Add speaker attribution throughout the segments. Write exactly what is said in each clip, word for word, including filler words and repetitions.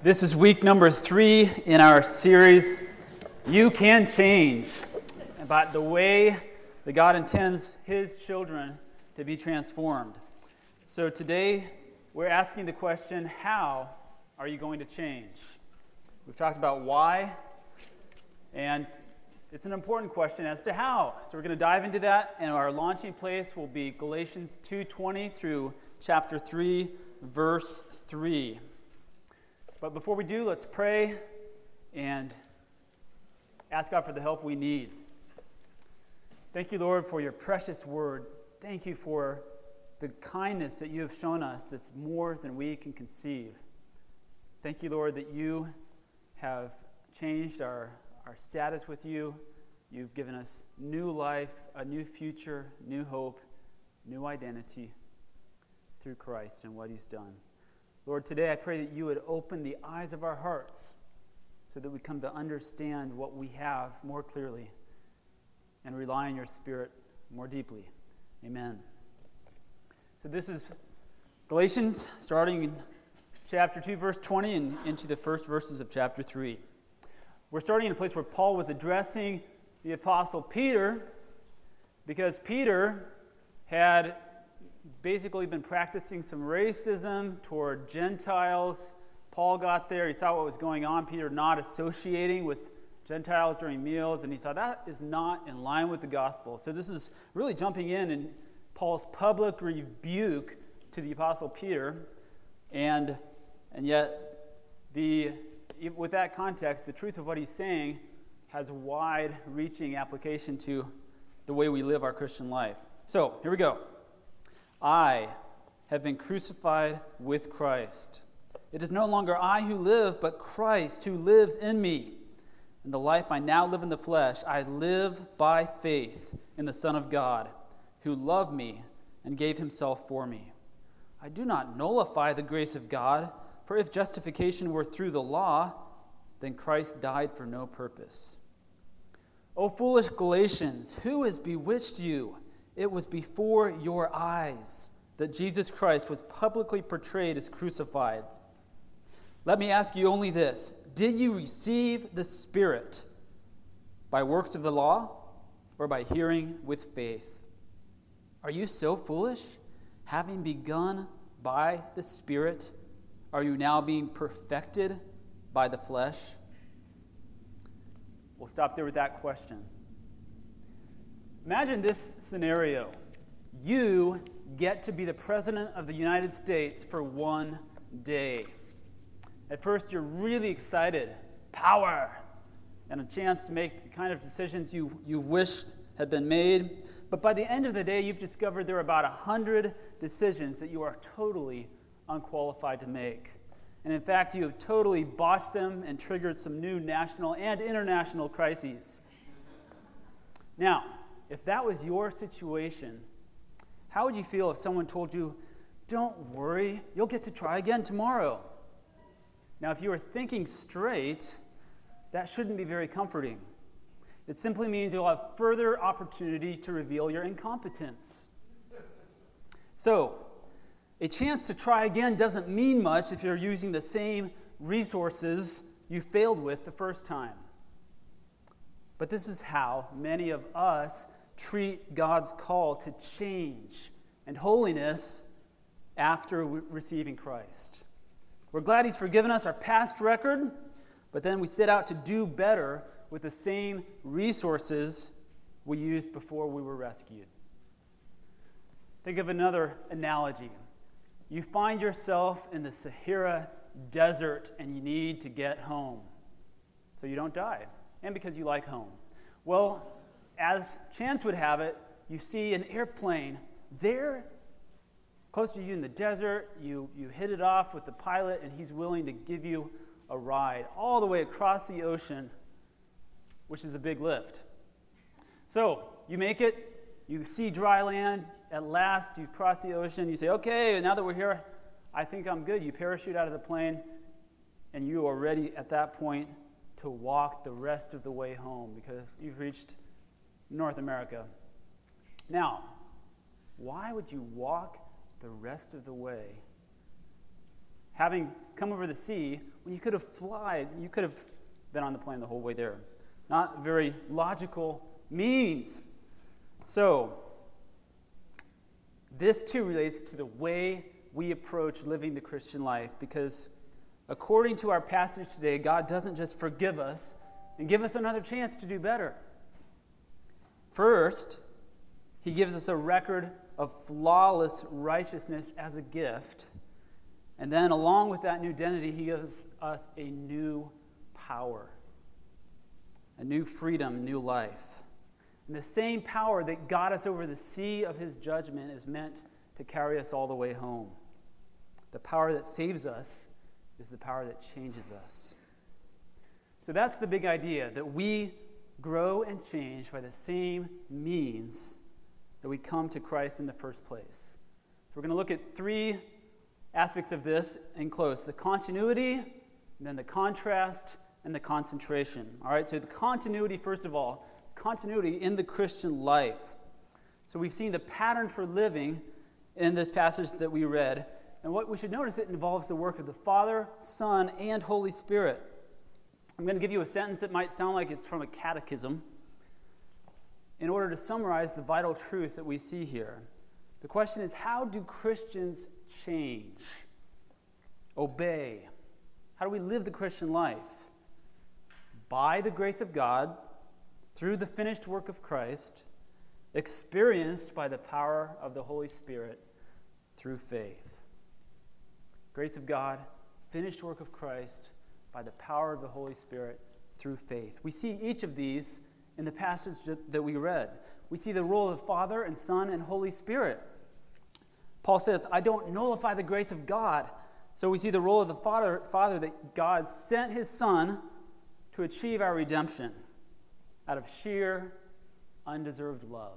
Speaker 1: This is week number three in our series, You Can Change, about the way that God intends His children to be transformed. So today, we're asking the question, how are you going to change? We've talked about why, and it's an important question as to how. So we're going to dive into that, and our launching place will be Galatians two twenty through chapter three, verse three. But before we do, let's pray and ask God for the help we need. Thank you, Lord, for your precious word. Thank you for the kindness that you have shown us that's more than we can conceive. Thank you, Lord, that you have changed our, our status with you. You've given us new life, a new future, new hope, new identity through Christ and what He's done. Lord, today I pray that you would open the eyes of our hearts so that we come to understand what we have more clearly and rely on your Spirit more deeply. Amen. So this is Galatians, starting in chapter two, verse twenty, and into the first verses of chapter three. We're starting in a place where Paul was addressing the Apostle Peter, because Peter had basically been practicing some racism toward Gentiles. Paul got there, he saw what was going on, Peter not associating with Gentiles during meals, and he saw that is not in line with the gospel. So this is really jumping in in Paul's public rebuke to the Apostle Peter, and and yet the with that context, the truth of what he's saying has wide-reaching application to the way we live our Christian life. So, here we go. I have been crucified with Christ. It is no longer I who live, but Christ who lives in me. In the life I now live in the flesh, I live by faith in the Son of God, who loved me and gave himself for me. I do not nullify the grace of God, for if justification were through the law, then Christ died for no purpose. O foolish Galatians, who has bewitched you? It was before your eyes that Jesus Christ was publicly portrayed as crucified. Let me ask you only this. Did you receive the Spirit by works of the law or by hearing with faith? Are you so foolish? Having begun by the Spirit, are you now being perfected by the flesh? We'll stop there with that question. Imagine this scenario. You get to be the President of the United States for one day. At first, you're really excited. Power! And a chance to make the kind of decisions you, you wished had been made. But by the end of the day, you've discovered there are about one hundred decisions that you are totally unqualified to make. And in fact, you have totally botched them and triggered some new national and international crises. Now, if that was your situation, how would you feel if someone told you, don't worry, you'll get to try again tomorrow? Now, if you are thinking straight, that shouldn't be very comforting. It simply means you'll have further opportunity to reveal your incompetence. So, a chance to try again doesn't mean much if you're using the same resources you failed with the first time. But this is how many of us treat God's call to change and holiness after receiving Christ. We're glad He's forgiven us our past record, but then we set out to do better with the same resources we used before we were rescued. Think of another analogy. You find yourself in the Sahara Desert and you need to get home so you don't die, and because you like home. Well, as chance would have it, you see an airplane there close to you in the desert. You, you hit it off with the pilot, and he's willing to give you a ride all the way across the ocean, which is a big lift. So you make it, you see dry land. At last, you cross the ocean. You say, okay, now that we're here, I think I'm good. You parachute out of the plane, and you are ready at that point to walk the rest of the way home because you've reached North America. Now, why would you walk the rest of the way having come over the sea when you could have flied, you could have been on the plane the whole way there. Not very logical means. So, this too relates to the way we approach living the Christian life, because according to our passage today, God doesn't just forgive us and give us another chance to do better. First, he gives us a record of flawless righteousness as a gift. And then along with that new identity, he gives us a new power, a new freedom, new life. And the same power that got us over the sea of his judgment is meant to carry us all the way home. The power that saves us is the power that changes us. So that's the big idea, that we grow and change by the same means that we come to Christ in the first place. So we're going to look at three aspects of this and close. The continuity, and then the contrast, and the concentration. All right, so the continuity, first of all, continuity in the Christian life. So we've seen the pattern for living in this passage that we read. And what we should notice, it involves the work of the Father, Son, and Holy Spirit. I'm going to give you a sentence that might sound like it's from a catechism in order to summarize the vital truth that we see here. The question is, how do Christians change, obey? How do we live the Christian life? By the grace of God, through the finished work of Christ, experienced by the power of the Holy Spirit through faith. Grace of God, finished work of Christ, by the power of the Holy Spirit through faith. We see each of these in the passage that we read. We see the role of Father and Son and Holy Spirit. Paul says, I don't nullify the grace of God. So we see the role of the Father, Father that God sent his Son to achieve our redemption out of sheer, undeserved love.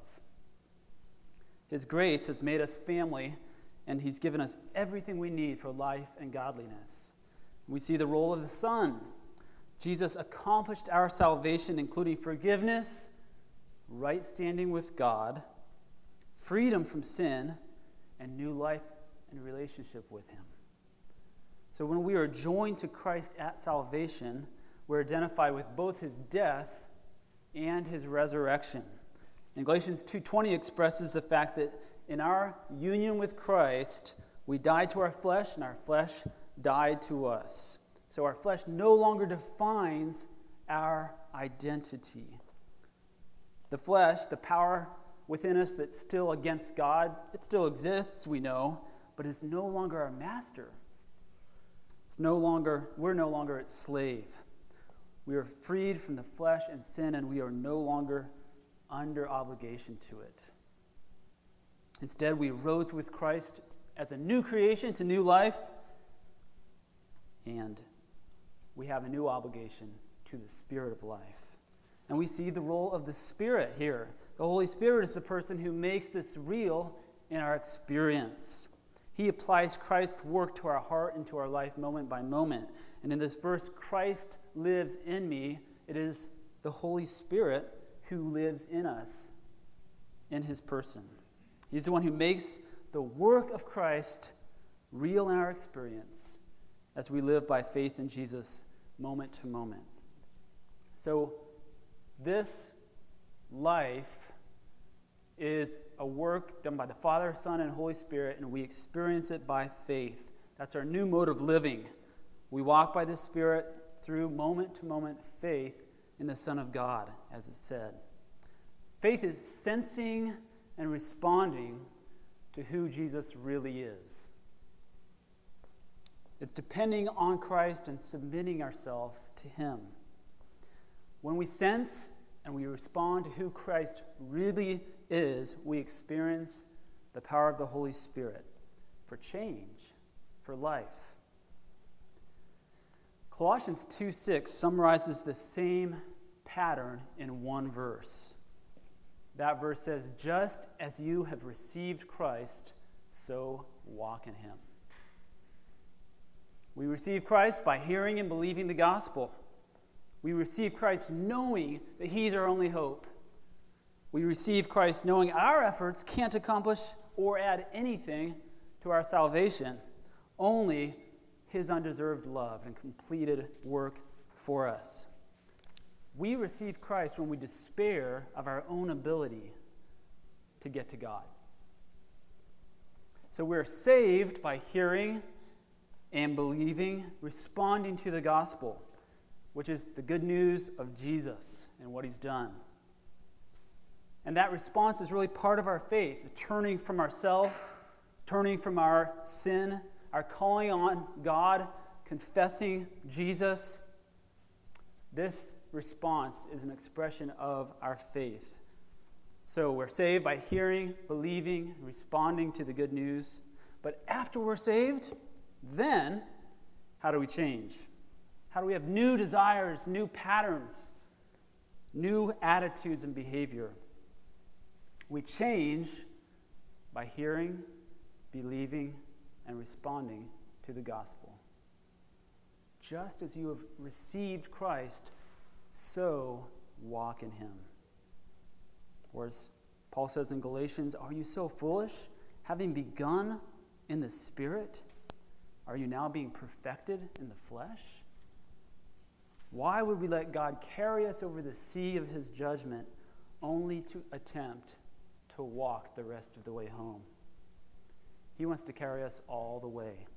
Speaker 1: His grace has made us family, and he's given us everything we need for life and godliness. We see the role of the Son. Jesus accomplished our salvation, including forgiveness, right standing with God, freedom from sin, and new life and relationship with him. So when we are joined to Christ at salvation, we're identified with both his death and his resurrection. And Galatians two twenty expresses the fact that in our union with Christ, we died to our flesh, and our flesh died to us. So our flesh no longer defines our identity. The flesh, the power within us that's still against God, it still exists, we know, but it's no longer our master. It's no longer, we're no longer its slave. We are freed from the flesh and sin, and we are no longer under obligation to it. Instead, we rose with Christ as a new creation to new life, and we have a new obligation to the Spirit of life. And we see the role of the Spirit here. The Holy Spirit is the person who makes this real in our experience. He applies Christ's work to our heart and to our life moment by moment. And in this verse, Christ lives in me. It is the Holy Spirit who lives in us, in his person. He's the one who makes the work of Christ real in our experience as we live by faith in Jesus moment to moment. So this life is a work done by the Father, Son, and Holy Spirit, and we experience it by faith. That's our new mode of living. We walk by the Spirit through moment-to-moment faith in the Son of God, as it said. Faith is sensing and responding to who Jesus really is. It's depending on Christ and submitting ourselves to him. When we sense and we respond to who Christ really is, we experience the power of the Holy Spirit for change, for life. Colossians two six summarizes the same pattern in one verse. That verse says, just as you have received Christ, so walk in him. We receive Christ by hearing and believing the gospel. We receive Christ knowing that he's our only hope. We receive Christ knowing our efforts can't accomplish or add anything to our salvation. Only his undeserved love and completed work for us. We receive Christ when we despair of our own ability to get to God. So we're saved by hearing and believing, responding to the gospel, which is the good news of Jesus and what he's done. And that response is really part of our faith, turning from ourselves, turning from our sin, our calling on God, confessing Jesus. This response is an expression of our faith. So we're saved by hearing, believing, responding to the good news. But after we're saved, then how do we change? How do we have new desires, new patterns, new attitudes and behavior? We change by hearing, believing, and responding to the gospel. Just as you have received Christ, so walk in him. Or as Paul says in Galatians, are you so foolish? Having begun in the Spirit, are you now being perfected in the flesh? Why would we let God carry us over the sea of his judgment only to attempt to walk the rest of the way home? He wants to carry us all the way.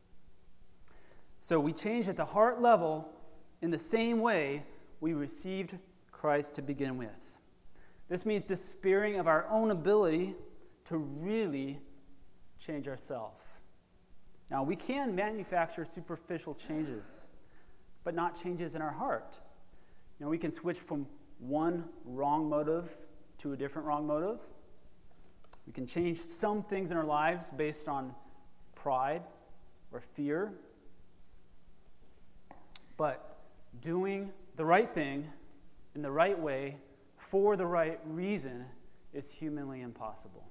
Speaker 1: So we change at the heart level in the same way we received Christ to begin with. This means despairing of our own ability to really change ourselves. Now, we can manufacture superficial changes, but not changes in our heart. You know, we can switch from one wrong motive to a different wrong motive. We can change some things in our lives based on pride or fear. But doing the right thing in the right way for the right reason is humanly impossible.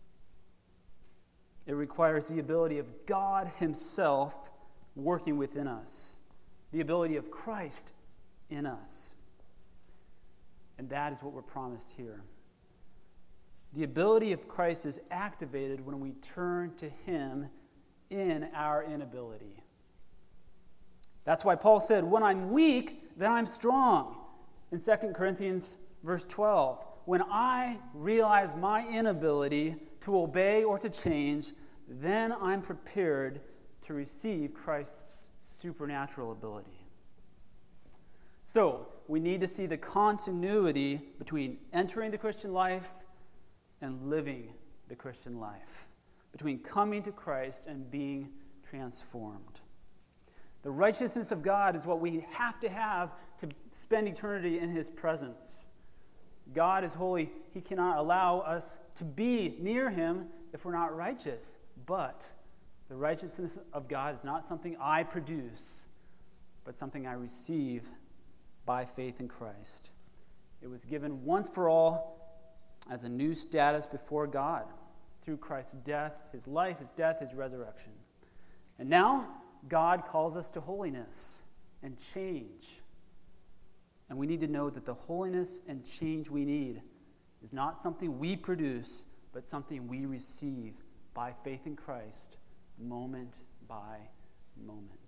Speaker 1: It requires the ability of God himself working within us, the ability of Christ in us. And that is what we're promised here. The ability of Christ is activated when we turn to him in our inability. That's why Paul said, when I'm weak, then I'm strong. In Second Corinthians verse twelve, when I realize my inability to obey or to change, then I'm prepared to receive Christ's supernatural ability. So, we need to see the continuity between entering the Christian life and living the Christian life, between coming to Christ and being transformed. The righteousness of God is what we have to have to spend eternity in his presence. God is holy. He cannot allow us to be near him if we're not righteous. But the righteousness of God is not something I produce, but something I receive by faith in Christ. It was given once for all as a new status before God through Christ's death, his life, his death, his resurrection. And now God calls us to holiness and change. And we need to know that the holiness and change we need is not something we produce, but something we receive by faith in Christ, moment by moment.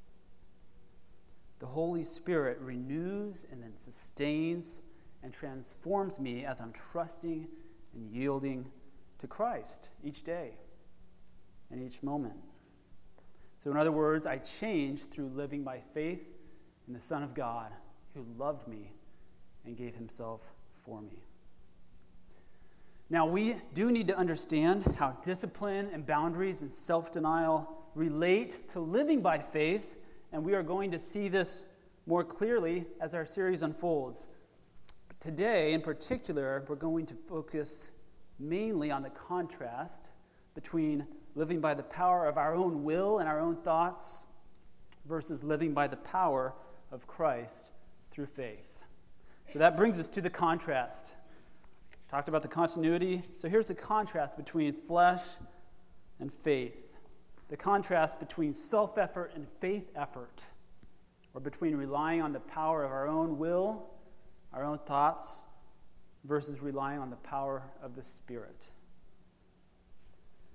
Speaker 1: The Holy Spirit renews and then sustains and transforms me as I'm trusting and yielding to Christ each day and each moment. So in other words, I change through living by faith in the Son of God who loved me and gave himself for me. Now, we do need to understand how discipline and boundaries and self-denial relate to living by faith, and we are going to see this more clearly as our series unfolds. Today, in particular, we're going to focus mainly on the contrast between living by the power of our own will and our own thoughts versus living by the power of Christ through faith. So that brings us to the contrast. Talked about the continuity. So here's the contrast between flesh and faith. The contrast between self-effort and faith effort, or between relying on the power of our own will, our own thoughts, versus relying on the power of the Spirit.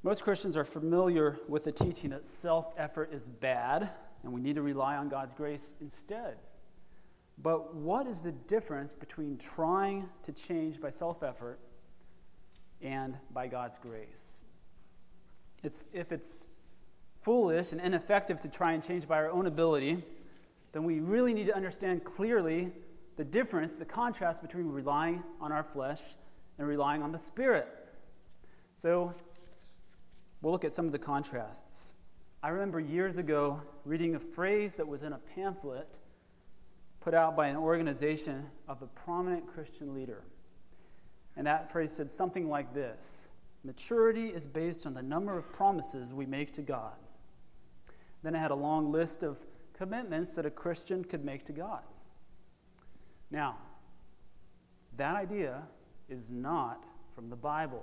Speaker 1: Most Christians are familiar with the teaching that self-effort is bad and we need to rely on God's grace instead. But what is the difference between trying to change by self-effort and by God's grace? It's, if it's foolish and ineffective to try and change by our own ability, then we really need to understand clearly the difference, the contrast between relying on our flesh and relying on the Spirit. So we'll look at some of the contrasts. I remember years ago reading a phrase that was in a pamphlet put out by an organization of a prominent Christian leader. And that phrase said something like this: maturity is based on the number of promises we make to God. Then it had a long list of commitments that a Christian could make to God. Now, that idea is not from the Bible.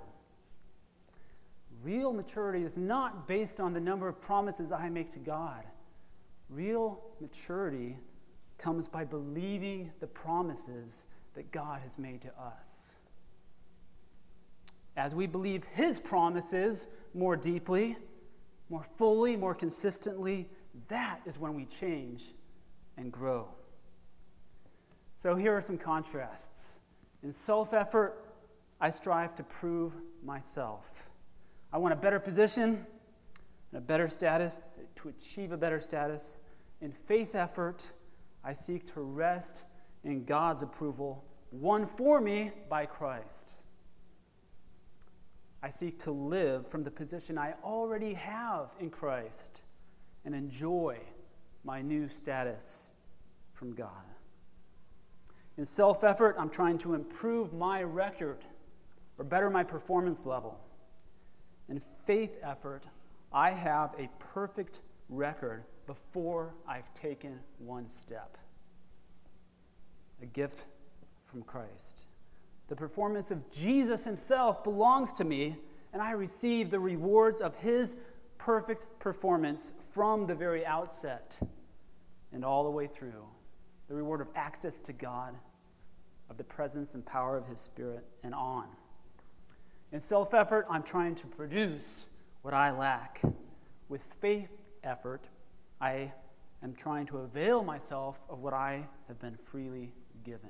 Speaker 1: Real maturity is not based on the number of promises I make to God. Real maturity comes by believing the promises that God has made to us. As we believe His promises more deeply, more fully, more consistently, that is when we change and grow. So here are some contrasts. In self-effort, I strive to prove myself. I want a better position and a better status, to achieve a better status. In faith effort, I seek to rest in God's approval, won for me by Christ. I seek to live from the position I already have in Christ and enjoy my new status from God. In self-effort, I'm trying to improve my record or better my performance level. In faith effort, I have a perfect record before I've taken one step. A gift from Christ. The performance of Jesus Himself belongs to me, and I receive the rewards of His perfect performance from the very outset and all the way through. The reward of access to God, of the presence and power of His Spirit, and on. In self-effort, I'm trying to produce what I lack. With faith effort, I am trying to avail myself of what I have been freely given.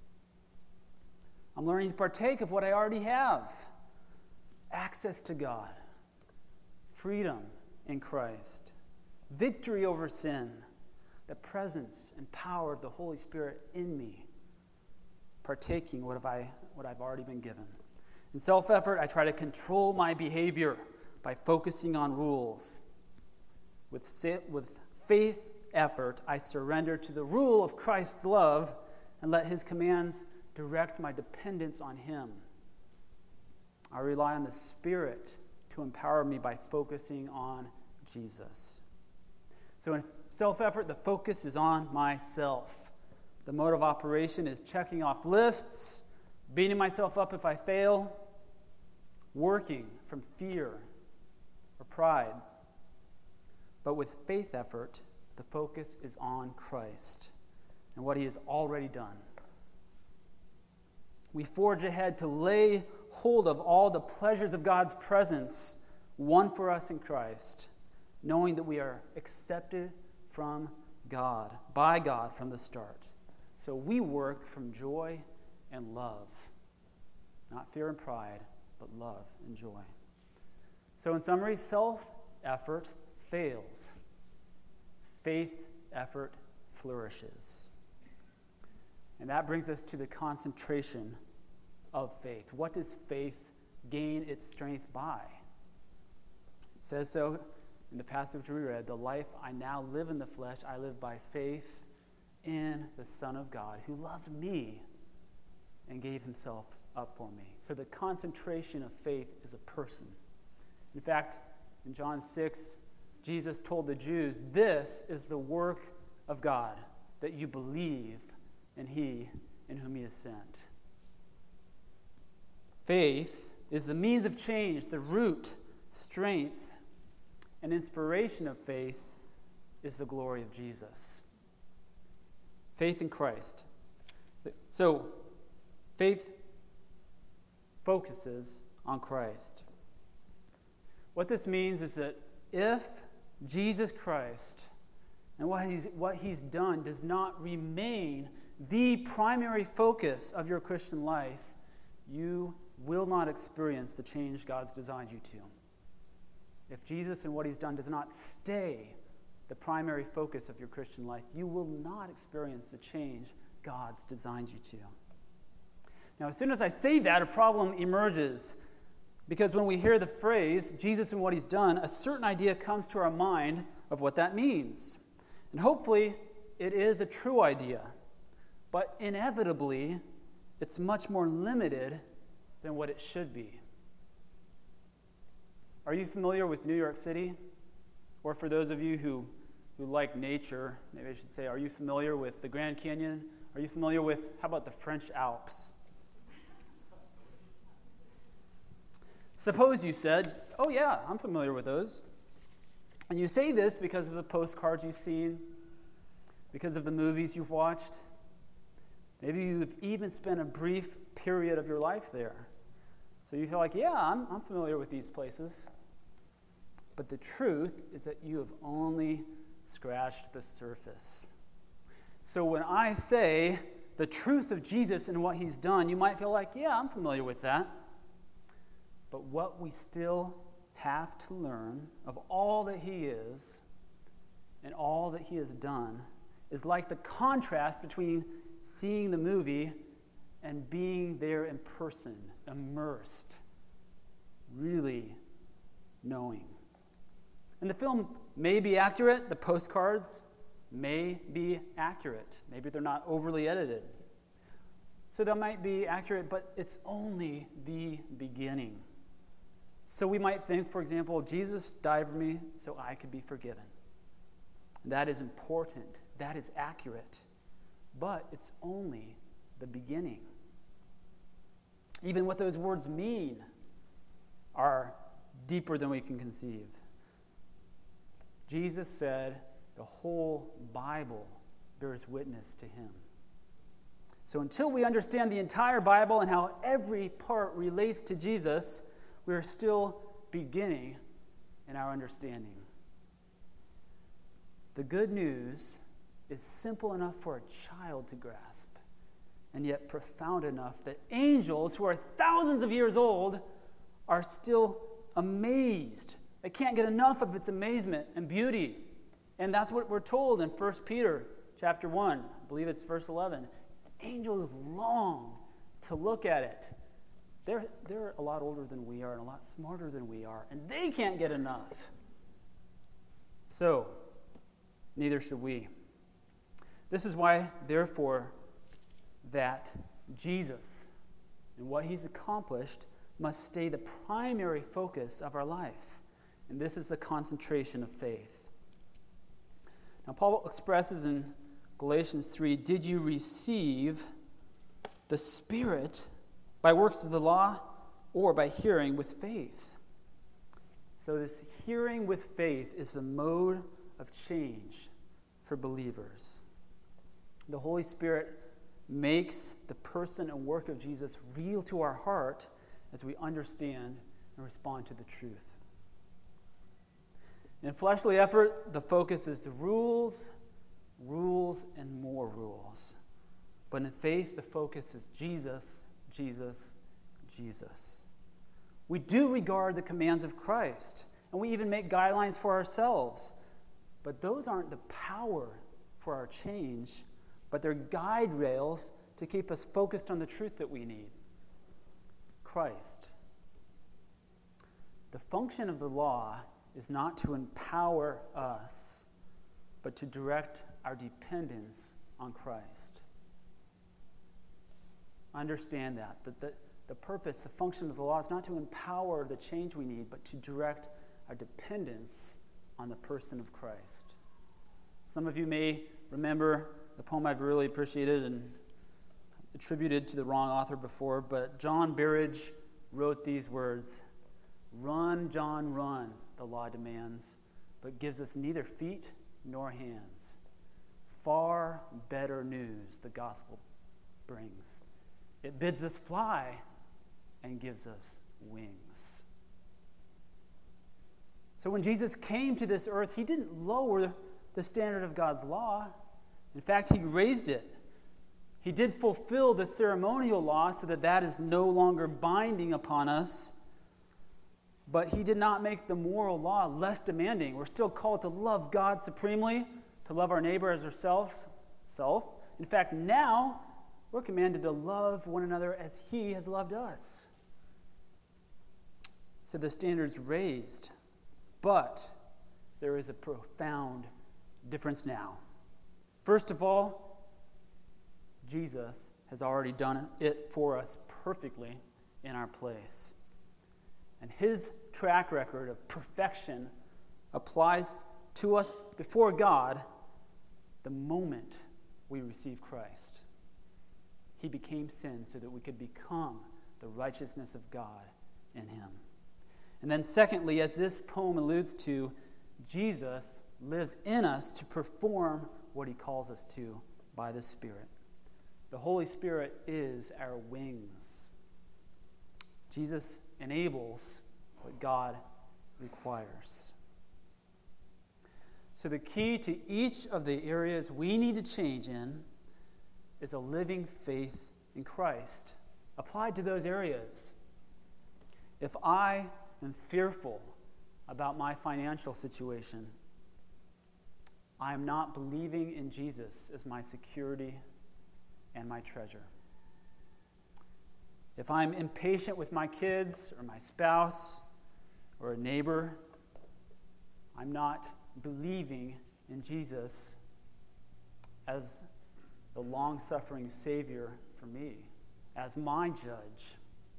Speaker 1: I'm learning to partake of what I already have. Access to God, freedom in Christ, victory over sin, the presence and power of the Holy Spirit in me, partaking what have I, what I've already been given. In self-effort, I try to control my behavior by focusing on rules. With, with faith effort, I surrender to the rule of Christ's love and let His commands direct my dependence on Him. I rely on the Spirit to empower me by focusing on Jesus. So in self-effort, the focus is on myself. The mode of operation is checking off lists, beating myself up if I fail, working from fear or pride. But with faith effort, the focus is on Christ and what He has already done. We forge ahead to lay hold of all the pleasures of God's presence, won for us in Christ, knowing that we are accepted from God, by God from the start. So we work from joy and love. Not fear and pride, but love and joy. So in summary, self-effort fails. Faith effort flourishes. And that brings us to the concentration of faith. What does faith gain its strength by? It says so in the passage we read, the life I now live in the flesh, I live by faith in the Son of God, who loved me and gave Himself up for me. So the concentration of faith is a person. In fact, in John six, Jesus told the Jews, this is the work of God, that you believe in He in whom He is sent. Faith is the means of change, the root, strength, and inspiration of faith is the glory of Jesus. Faith in Christ. So, faith focuses on Christ. What this means is that if Jesus Christ and what he's, what he's done does not remain the primary focus of your Christian life, you will not experience the change God's designed you to. If Jesus and what he's done does not stay the primary focus of your Christian life, you will not experience the change God's designed you to. Now, as soon as I say that, a problem emerges, because when we hear the phrase, Jesus and what he's done, a certain idea comes to our mind of what that means. And hopefully, it is a true idea, but inevitably, it's much more limited than what it should be. Are you familiar with New York City? Or for those of you who, who like nature, maybe I should say, are you familiar with the Grand Canyon? Are you familiar with, how about the French Alps? Suppose you said, oh yeah, I'm familiar with those. And you say this because of the postcards you've seen, because of the movies you've watched. Maybe you've even spent a brief period of your life there. So you feel like, yeah, I'm, I'm familiar with these places. But the truth is that you have only scratched the surface. So when I say the truth of Jesus and what he's done, you might feel like, yeah, I'm familiar with that. But what we still have to learn of all that he is and all that he has done is like the contrast between seeing the movie and being there in person, immersed, really knowing. And the film may be accurate, the postcards may be accurate. Maybe they're not overly edited. So that might be accurate, but it's only the beginning. So we might think, for example, Jesus died for me so I could be forgiven. That is important. That is accurate. But it's only the beginning. Even what those words mean are deeper than we can conceive. Jesus said the whole Bible bears witness to him. So until we understand the entire Bible and how every part relates to Jesus, we are still beginning in our understanding. The good news is simple enough for a child to grasp, and yet profound enough that angels who are thousands of years old are still amazed. They can't get enough of its amazement and beauty. And that's what we're told in First Peter chapter one. I believe it's verse eleven. Angels long to look at it. They're, they're a lot older than we are and a lot smarter than we are, and they can't get enough. So, neither should we. This is why, therefore, that Jesus and what he's accomplished must stay the primary focus of our life. And this is the concentration of faith. Now, Paul expresses in Galatians three, did you receive the Spirit by works of the law or by hearing with faith? So this hearing with faith is the mode of change for believers. The Holy Spirit makes the person and work of Jesus real to our heart as we understand and respond to the truth. In fleshly effort, the focus is the rules, rules, and more rules. But in faith, the focus is Jesus, Jesus, Jesus. We do regard the commands of Christ, and we even make guidelines for ourselves. But those aren't the power for our change, but they're guide rails to keep us focused on the truth that we need. Christ. The function of the law is not to empower us, but to direct our dependence on Christ. Understand that, that the, the purpose, the function of the law is not to empower the change we need, but to direct our dependence on the person of Christ. Some of you may remember the poem I've really appreciated and attributed to the wrong author before, but John Berridge wrote these words, "Run, John, run, the law demands, but gives us neither feet nor hands. Far better news the gospel brings. It bids us fly and gives us wings." So when Jesus came to this earth, he didn't lower the standard of God's law. In fact, he raised it. He did fulfill the ceremonial law so that that is no longer binding upon us. But he did not make the moral law less demanding. We're still called to love God supremely, to love our neighbor as ourselves. Self. In fact, now we're commanded to love one another as he has loved us. So the standard's raised, but there is a profound difference now. First of all, Jesus has already done it for us perfectly in our place. And his track record of perfection applies to us before God the moment we receive Christ. He became sin so that we could become the righteousness of God in him. And then secondly, as this poem alludes to, Jesus lives in us to perform what he calls us to by the Spirit. The Holy Spirit is our wings. Jesus enables what God requires. So the key to each of the areas we need to change in is a living faith in Christ applied to those areas. If I am fearful about my financial situation, I am not believing in Jesus as my security and my treasure. If I'm impatient with my kids or my spouse or a neighbor, I'm not believing in Jesus as the long-suffering Savior for me, as my judge.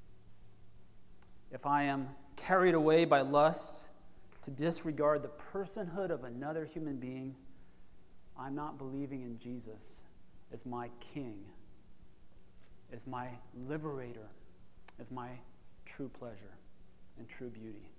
Speaker 1: If I am carried away by lust to disregard the personhood of another human being, I'm not believing in Jesus as my King, as my liberator, as my true pleasure and true beauty.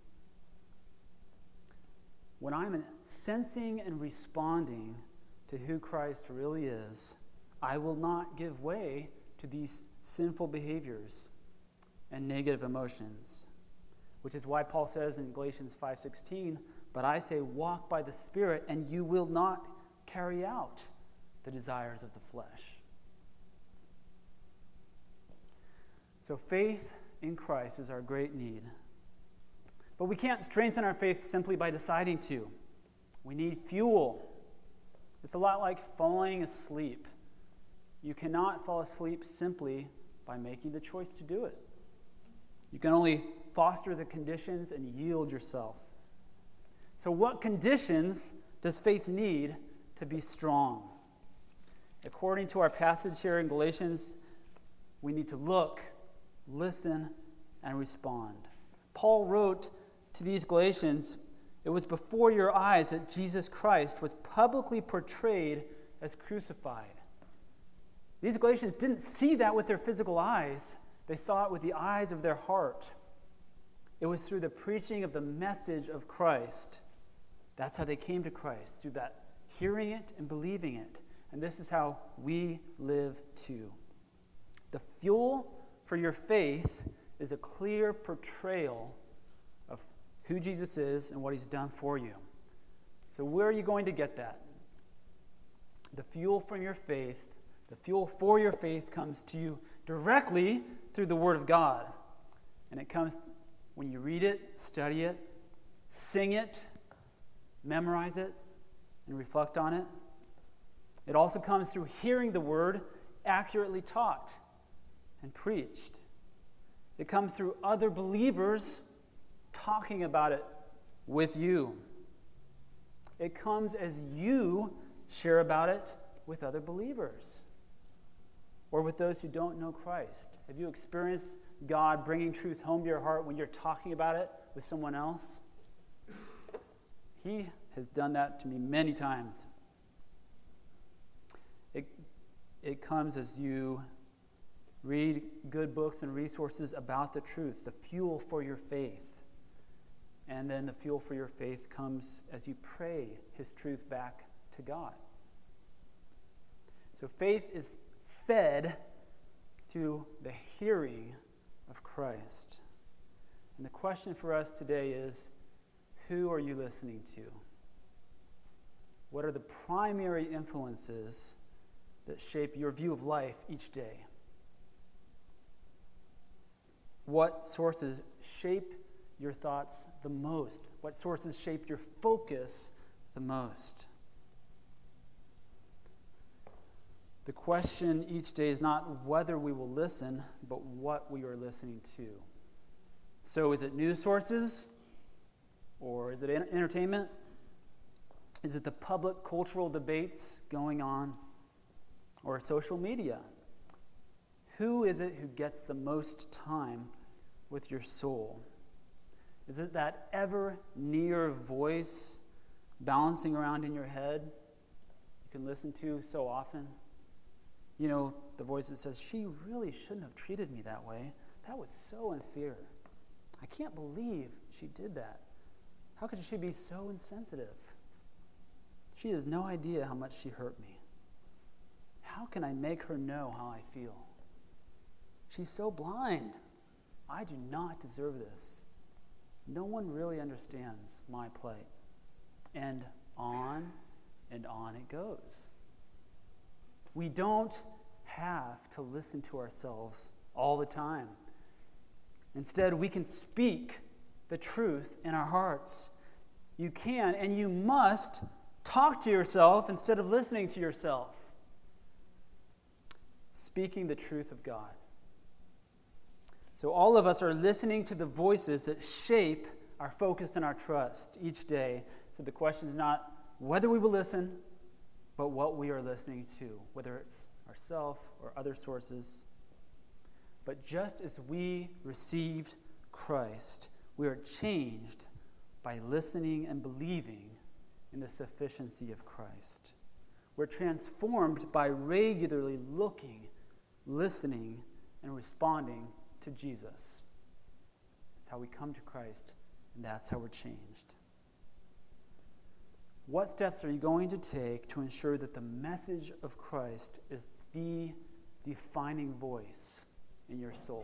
Speaker 1: When I'm sensing and responding to who Christ really is, I will not give way to these sinful behaviors and negative emotions, which is why Paul says in Galatians five sixteen, "But I say, walk by the Spirit, and you will not carry out the desires of the flesh." So faith in Christ is our great need. But we can't strengthen our faith simply by deciding to. We need fuel. It's a lot like falling asleep. You cannot fall asleep simply by making the choice to do it. You can only foster the conditions and yield yourself. So what conditions does faith need to be strong? According to our passage here in Galatians, we need to look, listen, and respond. Paul wrote to these Galatians, "It was before your eyes that Jesus Christ was publicly portrayed as crucified." These Galatians didn't see that with their physical eyes. They saw it with the eyes of their heart. It was through the preaching of the message of Christ. That's how they came to Christ, through that hearing it and believing it. And this is how we live too. The fuel for your faith is a clear portrayal of who Jesus is and what he's done for you. So where are you going to get that? The fuel from your faith, the fuel for your faith comes to you directly through the Word of God. And it comes when you read it, study it, sing it, memorize it, and reflect on it. It also comes through hearing the Word accurately taught and preached. It comes through other believers talking about it with you. It comes as you share about it with other believers or with those who don't know Christ. Have you experienced God bringing truth home to your heart when you're talking about it with someone else? He has done that to me many times. It, it comes as you read good books and resources about the truth, the fuel for your faith. And then the fuel for your faith comes as you pray his truth back to God. So faith is fed to the hearing of Christ. And the question for us today is, Who are you listening to? What are the primary influences that shape your view of life each day? What sources shape your thoughts the most? What sources shape your focus the most? The question each day is not whether we will listen, but what we are listening to. So is it news sources? Or is it entertainment? Is it the public cultural debates going on? Or social media? Who is it who gets the most time with your soul? Is it that ever near voice bouncing around in your head you can listen to so often? You know, the voice that says, she really shouldn't have treated me that way. That was so unfair. I can't believe she did that. How could she be so insensitive? She has no idea how much she hurt me. How can I make her know how I feel? She's so blind. I do not deserve this. No one really understands my plight. And on and on it goes. We don't have to listen to ourselves all the time. Instead, we can speak the truth in our hearts. You can and you must talk to yourself instead of listening to yourself. Speaking the truth of God. So all of us are listening to the voices that shape our focus and our trust each day. So the question is not whether we will listen, but what we are listening to, whether it's ourselves or other sources. But just as we received Christ, we are changed by listening and believing in the sufficiency of Christ. We're transformed by regularly looking, listening, and responding to Jesus. That's how we come to Christ, and that's how we're changed. What steps are you going to take to ensure that the message of Christ is the defining voice in your soul?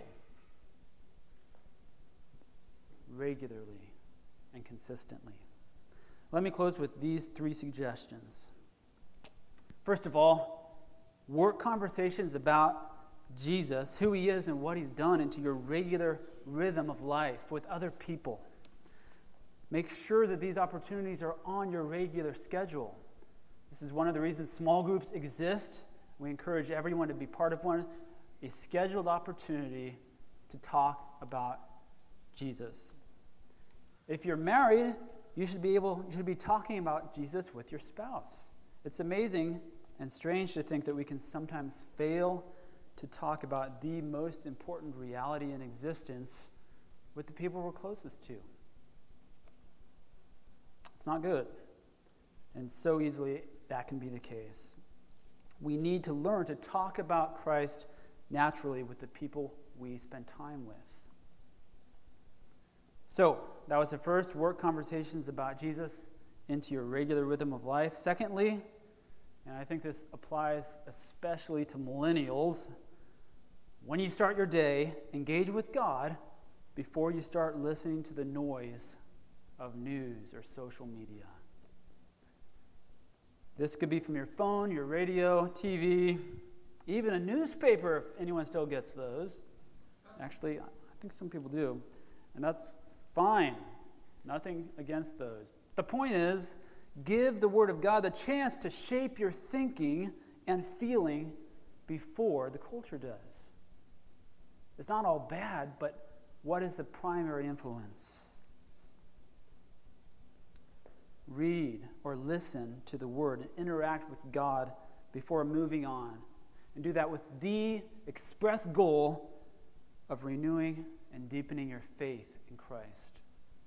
Speaker 1: Regularly and consistently. Let me close with these three suggestions. First of all, work conversations about Jesus, who he is and what he's done, into your regular rhythm of life with other people. Make sure that these opportunities are on your regular schedule. This is one of the reasons small groups exist. We encourage everyone to be part of one. A scheduled opportunity to talk about Jesus. If you're married, you should be able, you should be talking about Jesus with your spouse. It's amazing and strange to think that we can sometimes fail to talk about the most important reality in existence with the people we're closest to. It's not good. And so easily that can be the case. We need to learn to talk about Christ naturally with the people we spend time with. So, that was the first, work conversations about Jesus into your regular rhythm of life. Secondly, and I think this applies especially to millennials, when you start your day, engage with God before you start listening to the noise of news or social media. This could be from your phone, your radio, T V, even a newspaper, if anyone still gets those. Actually, I think some people do. And that's fine. Nothing against those. The point is, give the Word of God the chance to shape your thinking and feeling before the culture does. It's not all bad, but what is the primary influence? Read or listen to the Word and interact with God before moving on. And do that with the express goal of renewing and deepening your faith in Christ.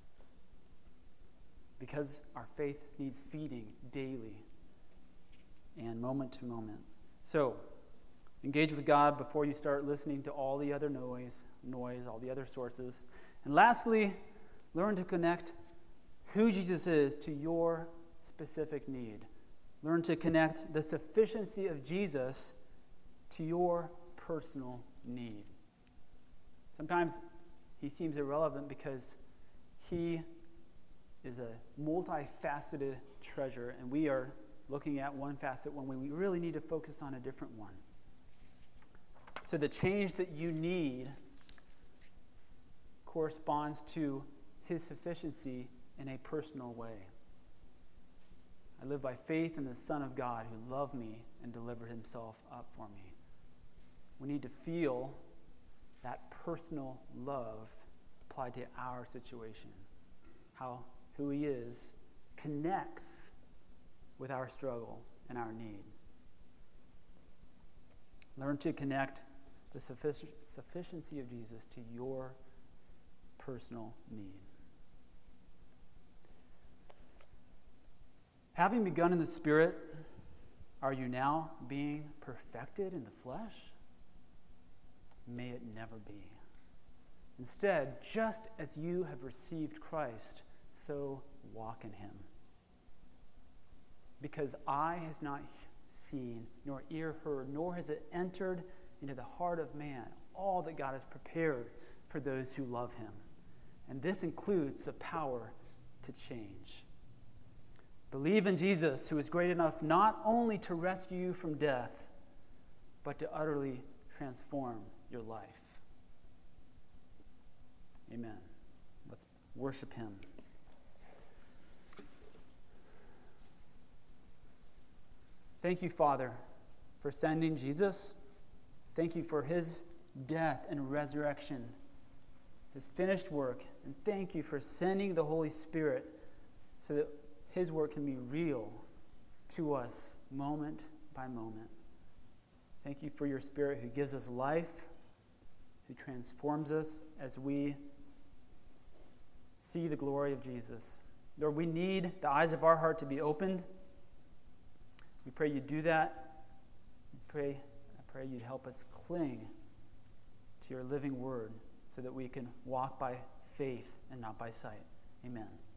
Speaker 1: Because our faith needs feeding daily and moment to moment. So, engage with God before you start listening to all the other noise, noise, all the other sources. And lastly, learn to connect who Jesus is to your specific need. Learn to connect the sufficiency of Jesus to your personal need. Sometimes he seems irrelevant because he is a multifaceted treasure, and we are looking at one facet when we really need to focus on a different one. So the change that you need corresponds to his sufficiency in a personal way. I live by faith in the Son of God who loved me and delivered himself up for me. We need to feel that personal love applied to our situation. How who he is connects with our struggle and our need. Learn to connect the suffic- sufficiency of Jesus to your personal need. Having begun in the Spirit, are you now being perfected in the flesh? May it never be. Instead, just as you have received Christ, so walk in him. Because eye has not seen, nor ear heard, nor has it entered into the heart of man all that God has prepared for those who love him. And this includes the power to change. Believe in Jesus, who is great enough not only to rescue you from death, but to utterly transform your life. Amen. Let's worship him. Thank you, Father, for sending Jesus. Thank you for his death and resurrection, his finished work. And thank you for sending the Holy Spirit so that his work can be real to us moment by moment. Thank you for your Spirit who gives us life, who transforms us as we see the glory of Jesus. Lord, we need the eyes of our heart to be opened. We pray you do that. We pray, I pray you'd help us cling to your living word so that we can walk by faith and not by sight. Amen.